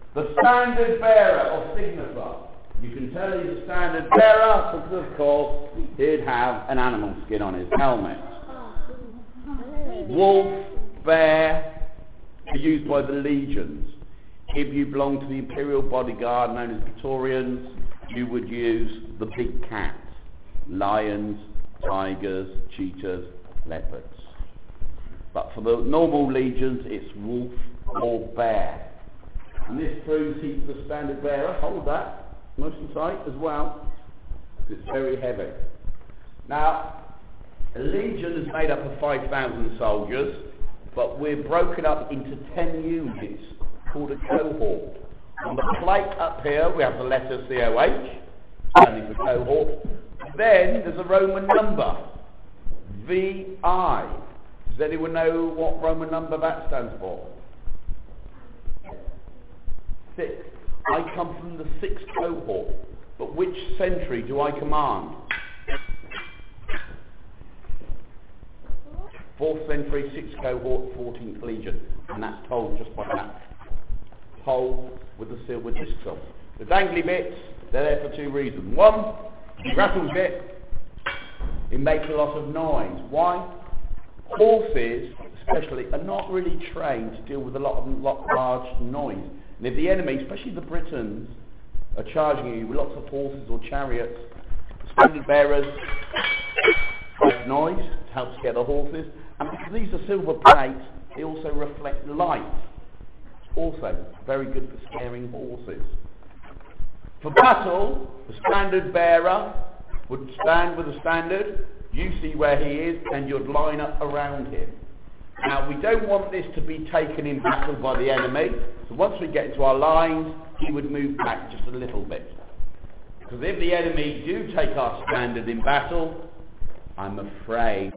The standard bearer or signifier. You can tell he's a standard bearer because, of course, he'd have an animal skin on his helmet. Wolf, bear are used by the legions. If you belong to the Imperial Bodyguard, known as Praetorians, you would use the big cats. Lions, tigers, cheetahs, leopards. But for the normal legions, it's wolf or bear. And this proves he's the standard bearer. Hold that. Nice and tight as well. It's very heavy. Now, a legion is made up of 5,000 soldiers, but we're broken up into 10 units called a cohort. On the plate up here, we have the letter COH, standing for cohort. Then there's a Roman number, VI. Does anyone know what Roman number that stands for? 6. I come from the 6th cohort, but which century do I command? 4th century, 6th cohort, 14th legion, and that's told just by that pole with the silver discs on. The dangly bits, they're there for 2 reasons. One, if you rattle it, it makes a lot of noise. Why? Horses, especially, are not really trained to deal with a lot of large noise. And if the enemy, especially the Britons, are charging you with lots of horses or chariots, the standard bearers make noise to help scare the horses. And because these are silver plates, they also reflect light. Also very good for scaring horses. For battle, the standard bearer would stand with the standard. You see where he is, and you'd line up around him. Now, we don't want this to be taken in battle by the enemy, so once we get into our lines, he would move back just a little bit. Because if the enemy do take our standard in battle, I'm afraid